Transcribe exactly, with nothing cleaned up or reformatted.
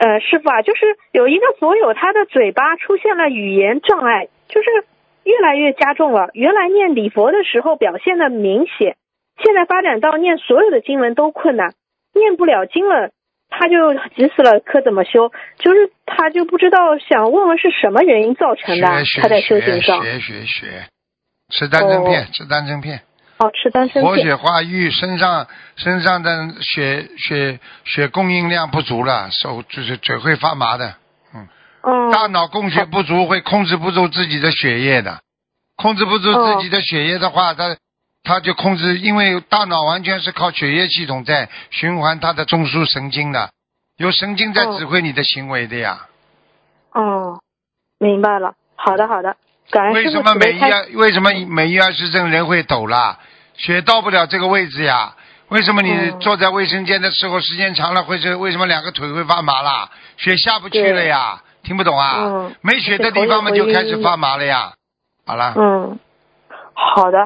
呃，师傅啊，就是有一个佛友，他的嘴巴出现了语言障碍，就是越来越加重了。原来念礼佛的时候表现的明显，现在发展到念所有的经文都困难，念不了经了，他就急死了，可怎么修？就是他就不知道，想问问是什么原因造成的？ 学他在修行上， 学学学，吃丹参片， 哦吃丹参片。 哦，吃丹参片。 活血化瘀，身上身上的血血血供应量不足了，手就是嘴会发麻的。嗯， 嗯， 大脑供血不足会控制不住自己的血液的，控制不住自己的血液的话，他他就控制，因为大脑完全是靠血液系统在循环它的中枢神经的，有神经在指挥你的行为的呀。 哦，明白了。好的好的，感恩为师什么美伊傅慈悲开。 尔为什么美伊尔氏症人会抖啦？血到不了这个位置呀。为什么你嗯坐在卫生间的时候时间长了会是为什么两个腿会发麻啦？血下不去了呀，听不懂啊？ 嗯， 没血的地方嘛就开始发麻了呀。好了。 嗯，好的。